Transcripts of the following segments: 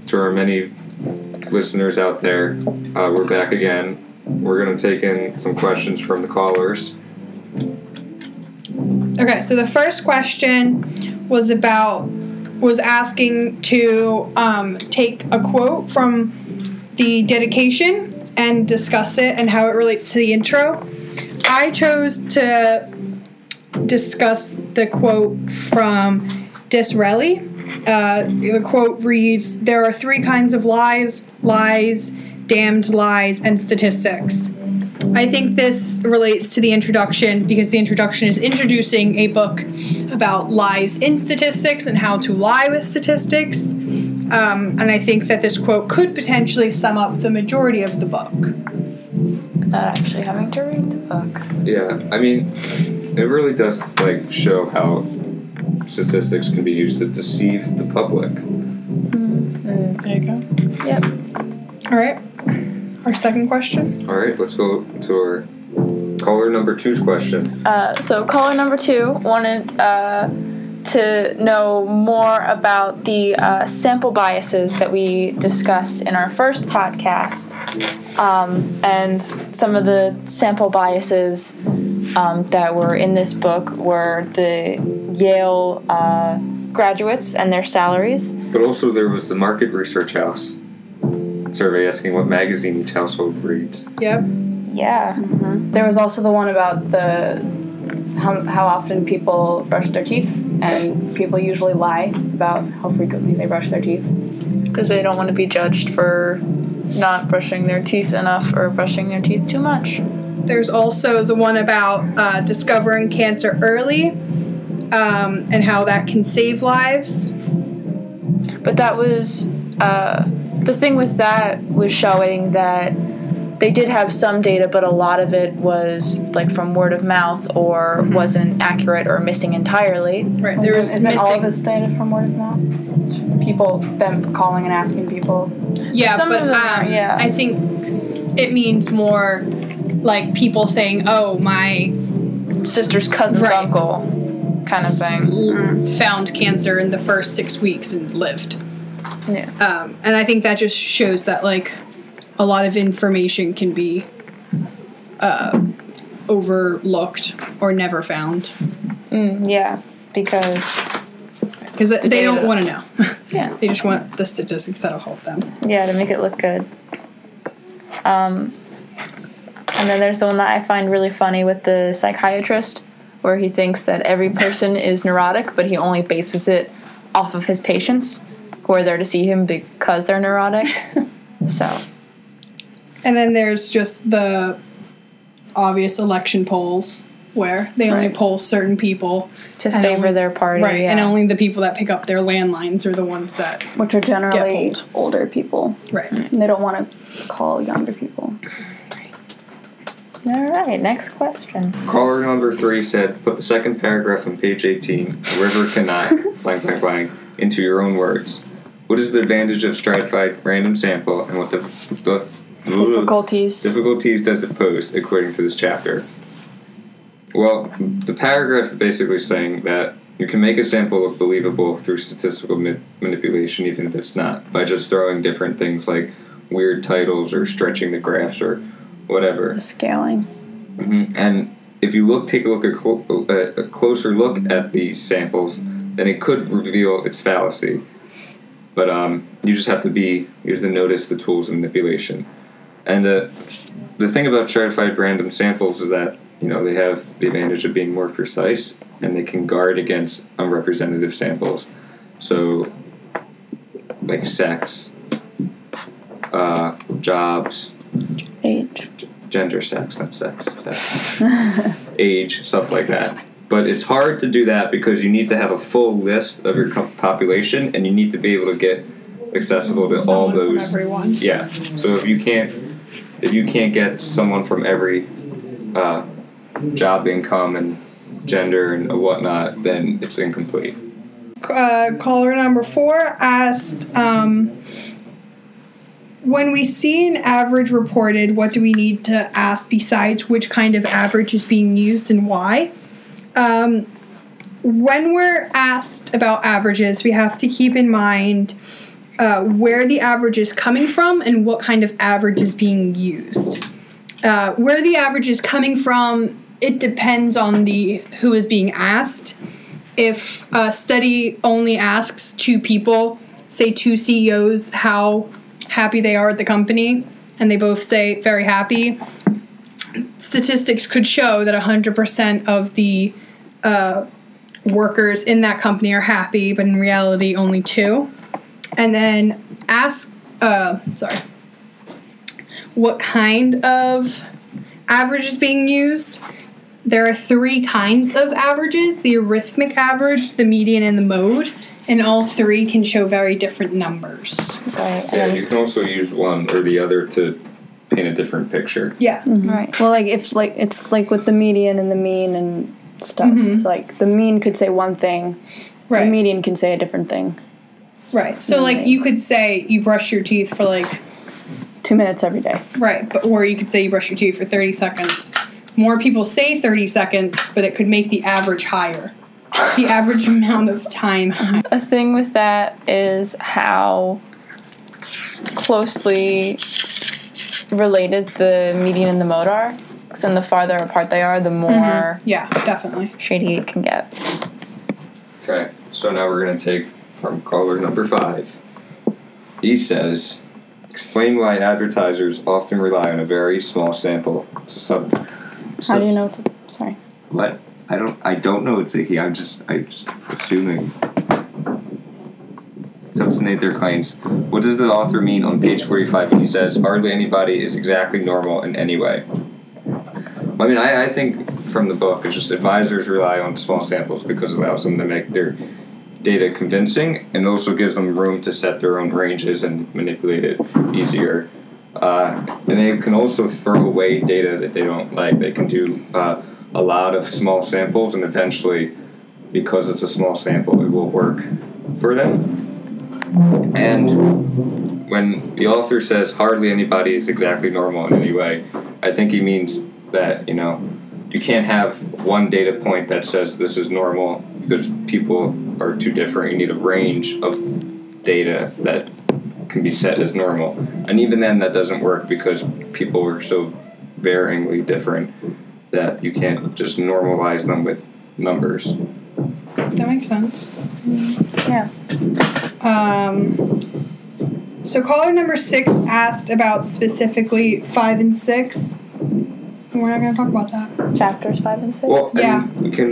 to our many listeners out there, we're back again. We're going to take in some questions from the callers. Okay, so the first question was asking to take a quote from the dedication and discuss it and how it relates to the intro. I chose to discuss the quote from Disraeli. The quote reads, "There are three kinds of lies, damned lies, and statistics." I think this relates to the introduction because the introduction is introducing a book about lies in statistics and how to lie with statistics. And I think that this quote could potentially sum up the majority of the book. Without actually having to read the book. Yeah, I mean, it really does show how statistics can be used to deceive the public. There you go. Yep. All right. Our second question. All right, let's go to our caller number 2's question. So caller number 2 wanted to know more about the sample biases that we discussed in our first podcast, and some of the sample biases that were in this book were the Yale graduates and their salaries. But also there was the Market Research House survey asking what magazine each household reads. Yep. Yeah. Mm-hmm. There was also the one about how often people brush their teeth, and people usually lie about how frequently they brush their teeth. Because they don't want to be judged for not brushing their teeth enough or brushing their teeth too much. There's also the one about discovering cancer early and how that can save lives. But that was... the thing with that was showing that they did have some data, but a lot of it was from word of mouth or wasn't accurate or missing entirely. Right. Isn't all of this data from word of mouth? It's people, them calling and asking people. Yeah, Some but of them are, yeah. I think it means more people saying, "Oh, my sister's cousin's uncle," kind of thing. Found cancer in the first 6 weeks and lived. Yeah. And I think that just shows that a lot of information can be overlooked or never found. Yeah, because they don't want to know. Yeah. They just want the statistics that'll help them. Yeah, to make it look good. And then there's the one that I find really funny with the psychiatrist, where he thinks that every person is neurotic, but he only bases it off of his patients who are there to see him because they're neurotic. So. And then there's just the obvious election polls where they only poll certain people to favor their party. Right, yeah. and only the people that pick up their landlines are the ones that which are generally get older people. Right. And they don't want to call younger people. All right, next question. Caller number 3 said, put the second paragraph on page 18, a river cannot, blank, blank, blank, into your own words. What is the advantage of stratified random sample, and what difficulties does it pose, according to this chapter? Well, the paragraph is basically saying that you can make a sample look believable through statistical manipulation, even if it's not, by just throwing different things like weird titles or stretching the graphs or whatever. The scaling. Mm-hmm. And if you take a closer look at these samples, then it could reveal its fallacy. But you just have to notice the tools of manipulation. And the thing about stratified random samples is that they have the advantage of being more precise, and they can guard against unrepresentative samples. So, like sex, jobs, age, gender, sex, not sex, age, stuff like that. But it's hard to do that because you need to have a full list of your population, and you need to be able to get accessible to all those. From everyone. Yeah. So if you can't get someone from every job, income, and gender and whatnot, then it's incomplete. Caller number 4 asked, when we see an average reported, what do we need to ask besides which kind of average is being used and why? When we're asked about averages, we have to keep in mind where the average is coming from and what kind of average is being used. Where the average is coming from, it depends on who is being asked. If a study only asks 2 people, say 2 CEOs, how happy they are at the company, and they both say very happy, statistics could show that 100% of the workers in that company are happy, but in reality only 2. And then ask, what kind of average is being used. There are 3 kinds of averages: the arithmetic average, the median, and the mode. And all 3 can show very different numbers. Right. Yeah, you can also use one or the other to paint a different picture. Yeah. Right. Well, it's like with the median and the mean and stuff. It's like the mean could say one thing, Right. the median can say a different thing. Right. So, you could say you brush your teeth for, 2 minutes every day. right, or you could say you brush your teeth for 30 seconds. More people say 30 seconds, but it could make the average higher. The average amount of time higher. A thing with that is how closely related the median and the mode are. Because then the farther apart they are, the more Yeah, definitely. shady it can get. Okay, so now we're going to take from caller number 5. He says, explain why advertisers often rely on a very small sample to How do you know it's sorry? What? I don't know it's a he. I'm just assuming. Substantiate their claims. What does the author mean on page 45 when he says hardly anybody is exactly normal in any way? I mean, I think from the book, it's just advisors rely on small samples because it allows them to make their data convincing and also gives them room to set their own ranges and manipulate it easier. And they can also throw away data that they don't like. They can do a lot of small samples, and eventually, because it's a small sample, it will work for them. And when the author says hardly anybody is exactly normal in any way, I think he means that, you can't have one data point that says this is normal because people are too different. You need a range of data that can be set as normal. And even then, that doesn't work because people are so varyingly different that you can't just normalize them with numbers. That makes sense. Yeah. So caller number 6 asked about specifically 5 and 6. And we're not going to talk about that. Chapters 5 and 6. Well, Yeah. we can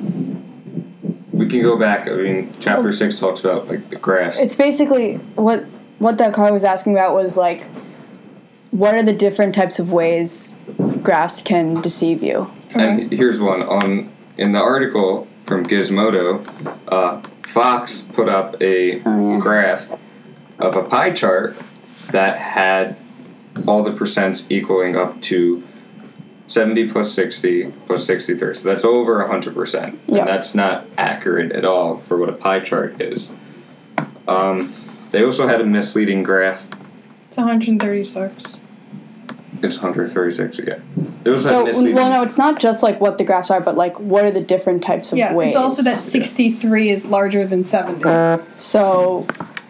go back. I mean, chapter 6 talks about the graphs. It's basically what that caller was asking about was what are the different types of ways graphs can deceive you? And here's one in the article from Gizmodo. Fox put up a graph of a pie chart that had all the percents equaling up to 70 plus 60 plus 63. So that's over 100%. Yep. And that's not accurate at all for what a pie chart is. They also had a misleading graph. It's 136. It's 136 again. They also So, had misleading. well, no, it's not just what the graphs are, but what are the different types of ways? It's also that 63 is larger than 70. So,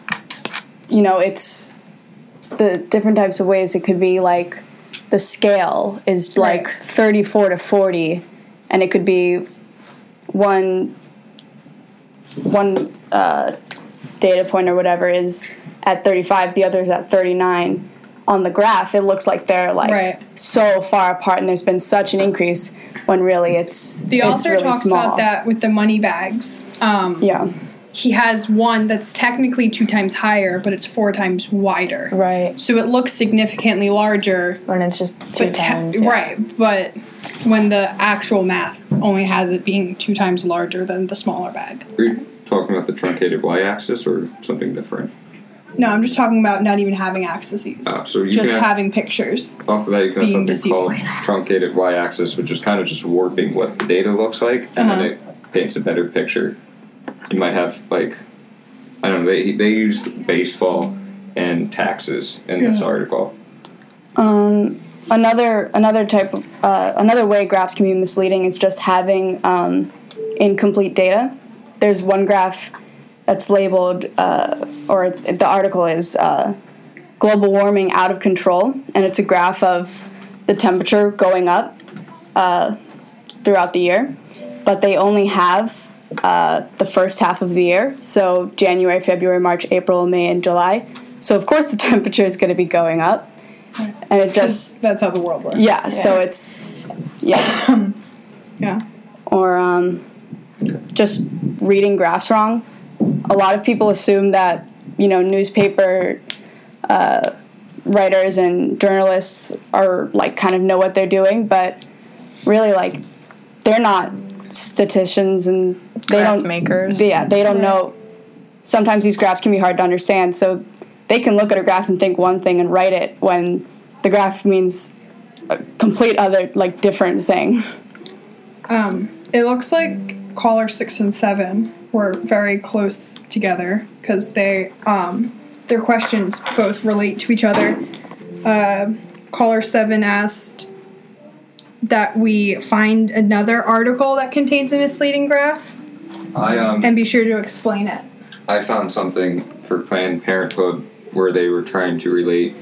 it's the different types of ways. It could be the scale is Right. 34 to 40, and it could be one data point or whatever is at 35, the other's at 39. On the graph, it looks like they're Right. so far apart, and there's been such an increase when really it's The author really talks small. about that with the money bags. Yeah, He has one that's technically 2 times higher, but it's 4 times wider. Right. So it looks significantly larger. When it's just 2 But times. Yeah. Right, but when the actual math only has it being 2 times larger than the smaller bag. Are you talking about the truncated y-axis or something different? No, I'm just talking about not even having axes. So you just can having pictures. Off of that, you can have Being something called deceiving. truncated y-axis, which is kind of just warping what the data looks like, and then it paints a better picture. You might have I don't know. They used baseball and taxes in this article. Another type of another way graphs can be misleading is just having incomplete data. There's one graph that's labeled, or the article is global warming out of control, and it's a graph of the temperature going up throughout the year, but they only have the first half of the year, so January, February, March, April, May, and July. So of course the temperature is going to be going up, and it just That's how the world works. yeah. So it's yeah, Yeah. or just reading graphs wrong. A lot of people assume that newspaper writers and journalists are like kind of know what they're doing, but really like they're not statisticians and they Graph don't makers. Yeah, they don't know. Sometimes these graphs can be hard to understand, so they can look at a graph and think one thing and write it when the graph means a complete other like different thing. It looks like caller 6 and 7 were very close together because their questions both relate to each other. Caller 7 asked that we find another article that contains a misleading graph and be sure to explain it. I found something for Planned Parenthood where they were trying to relate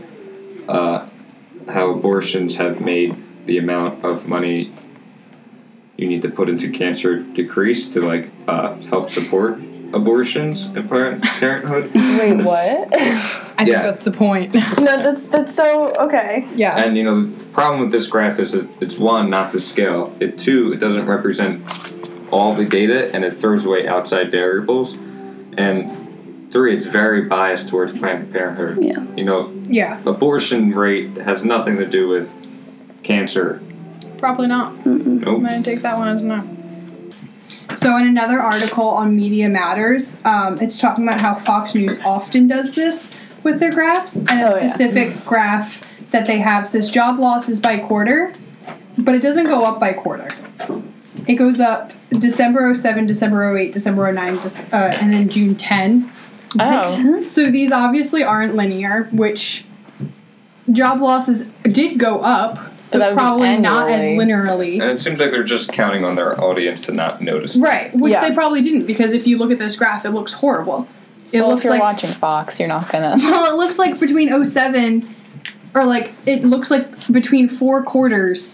how abortions have made the amount of money you need to put into cancer decrease to help support abortions in Planned Parenthood. Wait, what? I think that's the point. No, that's so okay. Yeah. And the problem with this graph is that it's one, not the scale. Two, it doesn't represent all the data and it throws away outside variables. And 3, it's very biased towards Planned Parenthood. Yeah. Yeah. Abortion rate has nothing to do with cancer. Probably not. Nope. I'm going to take that one as a no. So in another article on Media Matters, it's talking about how Fox News often does this with their graphs, and a specific graph that they have says job losses by quarter, but it doesn't go up by quarter. It goes up December 07, December 08, December 09, and then June 10. Oh. So these obviously aren't linear, which job losses did go up, but probably not as linearly. And it seems like they're just counting on their audience to not notice. Right, which they probably didn't, because if you look at this graph, it looks horrible. It looks if you're like watching Fox, you're not gonna. Well, it looks like between 07, or it looks like between 4 quarters,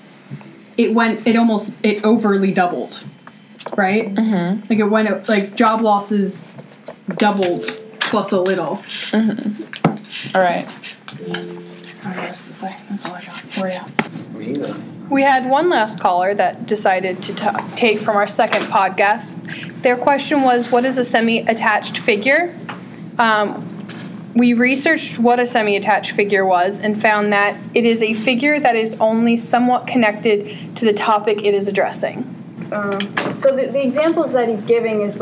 it overly doubled, right? Mm-hmm. Like it went, job losses doubled plus a little. Mm-hmm. All right. That's all I got for you. We had one last caller that decided to take from our second podcast. Their question was, what is a semi-attached figure? We researched what a semi-attached figure was and found that it is a figure that is only somewhat connected to the topic it is addressing. So the examples that he's giving is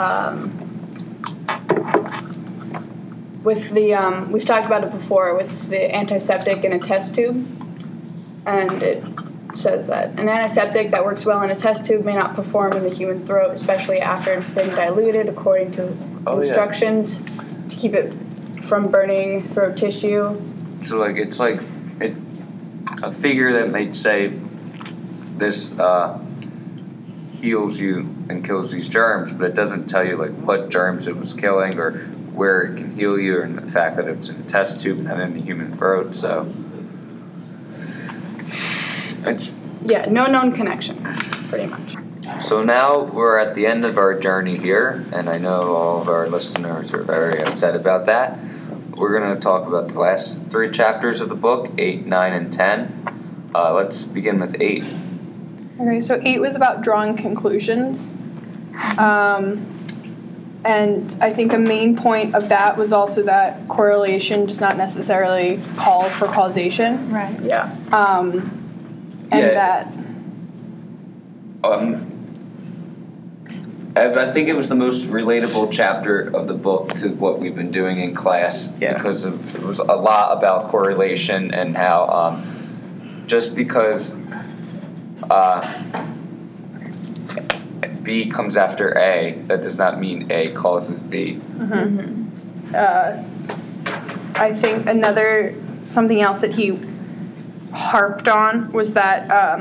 with the we've talked about it before with the antiseptic in a test tube, and it says that an antiseptic that works well in a test tube may not perform in the human throat, especially after it's been diluted according to instructions to keep it from burning throat tissue. So it's a figure that might say this heals you and kills these germs, but it doesn't tell you what germs it was killing or where it can heal you, and the fact that it's in a test tube and not in the human throat. So it's no known connection, pretty much. So now we're at the end of our journey here, and I know all of our listeners are very upset about that. We're going to talk about the last 3 chapters of the book, 8, 9, and 10. Let's begin with 8. Okay, so 8 was about drawing conclusions. And I think a main point of that was also that correlation does not necessarily call for causation. Right. Yeah. That... I think it was the most relatable chapter of the book to what we've been doing in class because it was a lot about correlation and how just because B comes after A, that does not mean A causes B. Mm-hmm. I think something else that he harped on was that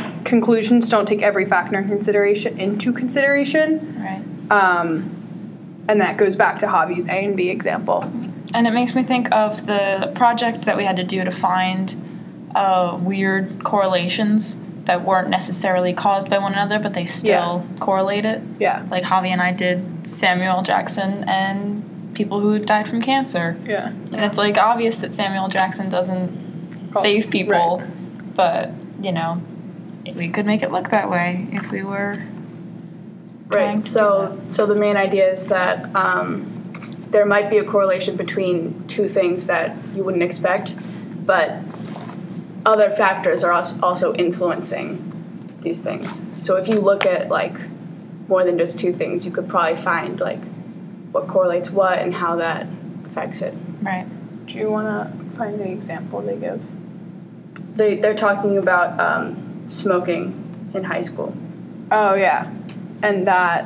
conclusions don't take every factor into consideration. Right. And that goes back to Javi's A and B example. And it makes me think of the project that we had to do to find weird correlations that weren't necessarily caused by one another, but they still correlate it. Yeah. Like Javi and I did Samuel L. Jackson and people who died from cancer. Yeah. And it's like obvious that Samuel L. Jackson doesn't save people, but, you know, we could make it look that way if we were Right. So the main idea is that there might be a correlation between two things that you wouldn't expect, but other factors are also influencing these things. So if you look at like more than just two things, you could probably find like what correlates what and how that affects it. Right. Do you want to find the example they give? They're talking about smoking in high school. Oh, yeah. And that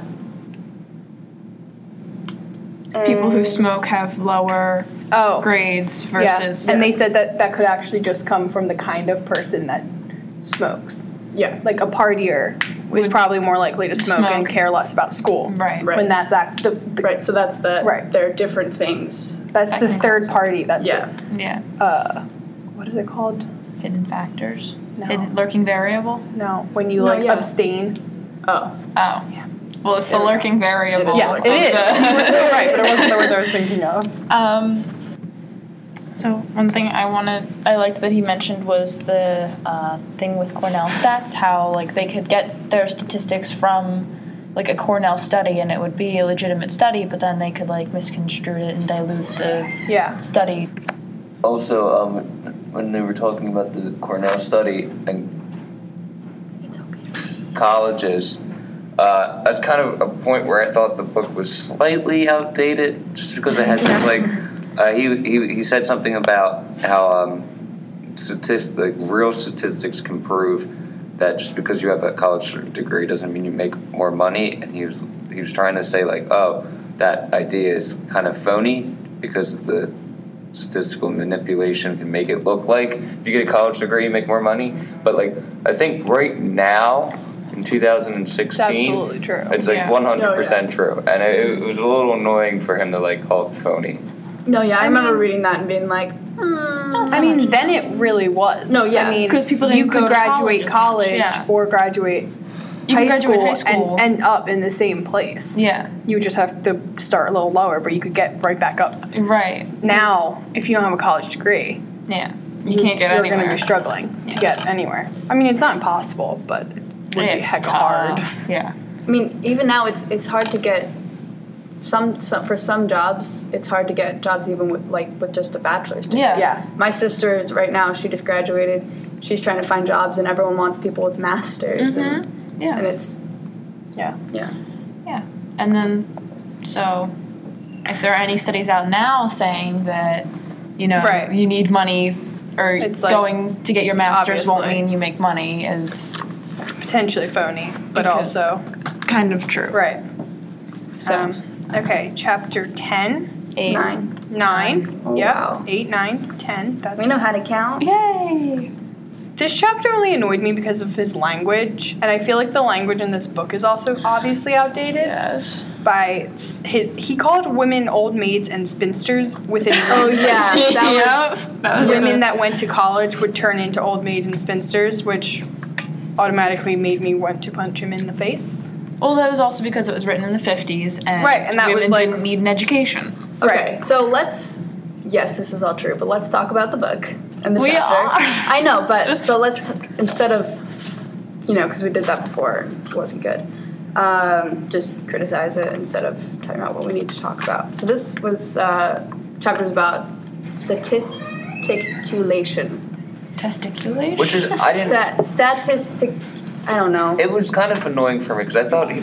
People who smoke have lower grades versus... Yeah. And they said that could actually just come from the kind of person that smokes. Yeah. Like a partier is probably more likely to smoke and care less about school. Right. When that's right, so that's the... Right. They're different things. That's the third party. That's Yeah. What is it called? Hidden factors. No. Hidden lurking variable. No. When you abstain. Oh. Yeah. Well, it's the lurking variable. Yeah, it is. You were still right, but it wasn't the word I was thinking of. So one thing I liked that he mentioned was the thing with Cornell stats, how like they could get their statistics from like a Cornell study and it would be a legitimate study, but then they could like misconstrue it and dilute the study. Also, when they were talking about the Cornell study and colleges, that's kind of a point where I thought the book was slightly outdated, just because it had this like he said something about how real statistics can prove that just because you have a college degree doesn't mean you make more money, and he was trying to say like, oh, that idea is kind of phony because the statistical manipulation can make it look like if you get a college degree you make more money, but like I think right now in 2016 it's absolutely true. It's like 100% true, and it was a little annoying for him to like call it phony. No, yeah, I remember reading that and being like, I mean, then it really was. No, yeah. I mean, because people you didn't could go to graduate college or graduate high school and end up in the same place. Yeah. You would just have to start a little lower, but you could get right back up. Right. Now, if you don't have a college degree, you can't get anywhere. You're going to be struggling to get anywhere. I mean, it's not impossible, but it would be hecka hard. Yeah. I mean, even now it's hard to get for some jobs. It's hard to get jobs even with just a bachelor's degree. Yeah. My sister is right now. She just graduated. She's trying to find jobs, and everyone wants people with masters. And it's Yeah. And then, so if there are any studies out now saying that, you know, you need money or it's like, going to get your master's won't obviously mean you make money is potentially phony, but also kind of true. Right. So, okay, chapter 10. 9. Oh, yep. wow. 8, 9, 10. We know how to count. Yay! This chapter only annoyed me because of his language, and I feel like the language in this book is also obviously outdated. Yes. He called women old maids and spinsters within. Oh yeah, that was women that went to college would turn into old maids and spinsters, which automatically made me want to punch him in the face. Well, that was also because it was written in the 50s, and that women was like didn't need an education. Okay, so yes, this is all true, but let's talk about the book and the We chapter. are. I know, but so let's, instead of, because we did that before, it wasn't good, just criticize it instead of talking about what we need to talk about. So this was chapters about statisticulation. Testiculation? Which is, I don't know. It was kind of annoying for me because I thought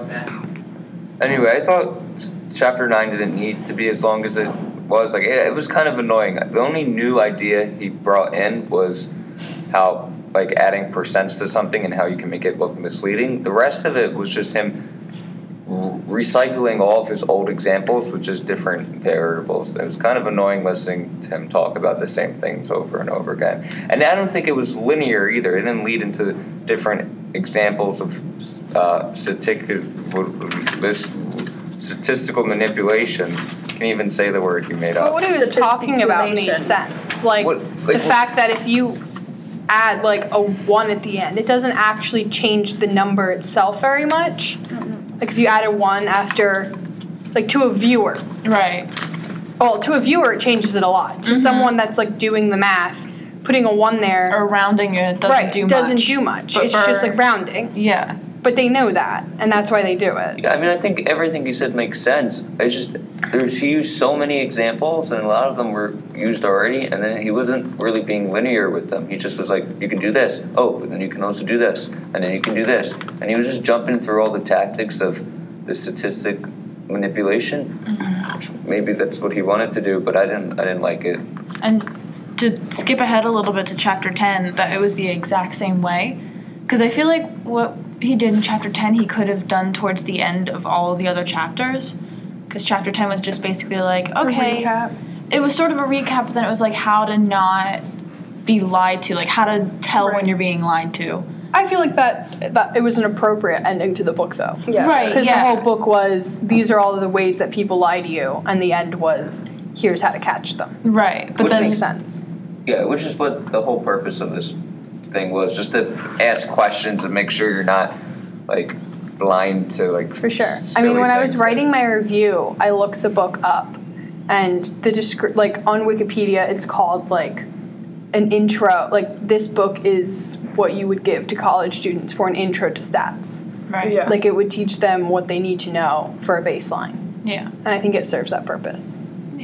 I thought chapter 9 didn't need to be as long as it was. Like, it was kind of annoying. The only new idea he brought in was how, like, adding percents to something and how you can make it look misleading. The rest of it was just him recycling all of his old examples with just different variables. It was kind of annoying listening to him talk about the same things over and over again. And I don't think it was linear either. It didn't lead into different examples of statistical manipulation. You can even say the word you made But up. what he was talking about made sense. Like the fact that if you add like a 1 at the end, it doesn't actually change the number itself very much. Like if you add a 1 after, like to a viewer. Right. Well, to a viewer it changes it a lot. To someone that's like doing the math, putting a 1 there. Or rounding it doesn't do much. Doesn't do much. But it's just like rounding. Yeah. But they know that, and that's why they do it. Yeah, I mean, I think everything you said makes sense. He used so many examples, and a lot of them were used already, and then he wasn't really being linear with them. He just was like, you can do this. Oh, but then you can also do this. And then you can do this. And he was just jumping through all the tactics of the statistic manipulation. Which maybe that's what he wanted to do, but I didn't like it. And to skip ahead a little bit to chapter 10, that it was the exact same way. Because I feel like what he did in chapter 10 he could have done towards the end of all of the other chapters. Because chapter 10 was just basically like, okay. Recap. It was sort of a recap, but then it was like how to not be lied to. Like how to tell when you're being lied to. I feel like that it was an appropriate ending to the book, though. Yeah. Right, Because yeah. the whole book was, these are all the ways that people lie to you, and the end was, here's how to catch them. Right. But Which then makes sense. Yeah, which is what the whole purpose of this thing was, just to ask questions and make sure you're not, like, blind to, like, For sure. I silly mean, when I was things. writing my review, I looked the book up, and the like on Wikipedia, it's called like an intro. Like this book is what you would give to college students for an intro to stats. right. Yeah. Like it would teach them what they need to know for a baseline, Yeah. and I think it serves that purpose.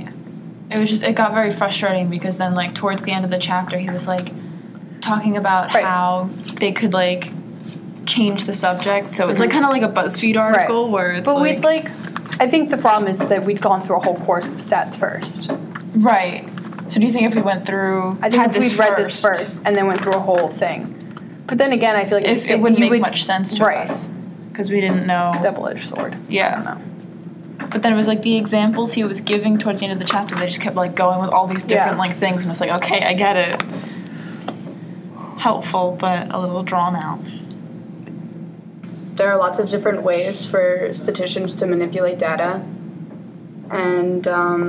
It got very frustrating because then like towards the end of the chapter he was like talking about Right. how they could like change the subject. So it's like kind of like a BuzzFeed article where it's But like, we'd like, I think the problem is that we'd gone through a whole course of stats first. right. So do you think if we went through I think had if we'd read this first and then went through a whole thing. But then again, I feel like if it wouldn't you make much sense to right. us because we didn't know. Double-edged sword. I don't Yeah. know. But then it was like the examples he was giving towards the end of the chapter. They just kept like going with all these different Yeah. like things, and it's like, okay, I get it. Helpful, but a little drawn out. There are lots of different ways for statisticians to manipulate data, and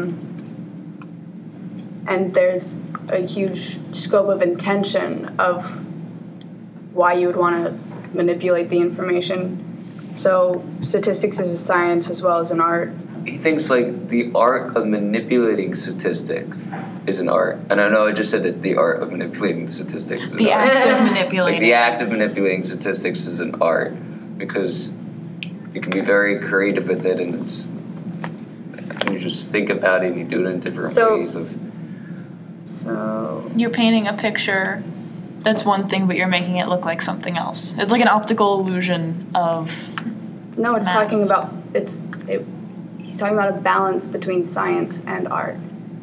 there's a huge scope of intention of why you would want to manipulate the information. So statistics is a science as well as an art. He thinks like the art of manipulating statistics is an art. And I know I just said that the art of manipulating statistics is an The art. act of Like manipulating. the act of manipulating statistics is an art because you can be very creative with it, and it's you just think about it and you do it in different ways of. So You're painting a picture that's one thing, but you're making it look like something else. It's like an optical illusion of. no, it's Math. talking about he's talking about a balance between science and art.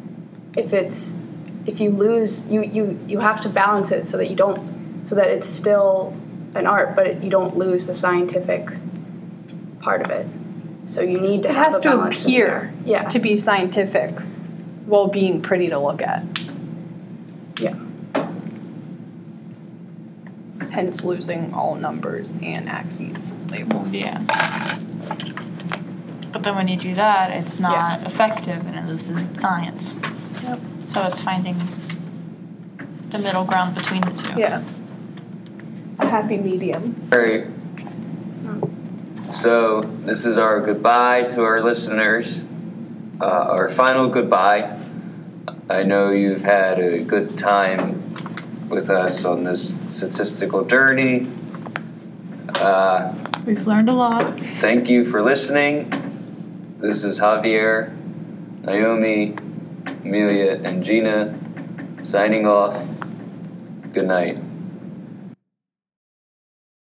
If you lose, you have to balance it so that it's still an art, but you don't lose the scientific part of it. So you need to It have has a to balance in appear there. Yeah. to be scientific while being pretty to look at. Yeah. Hence losing all numbers and axes labels. Yeah. But then when you do that, it's not effective and it loses its science. Yep. So it's finding the middle ground between the two. Yeah. A happy medium. Alright. So this is our goodbye to our listeners. Our final goodbye. I know you've had a good time with us on this statistical journey. We've learned a lot. Thank you for listening. This is Javier, Naomi, Amelia, and Gina signing off. Good night.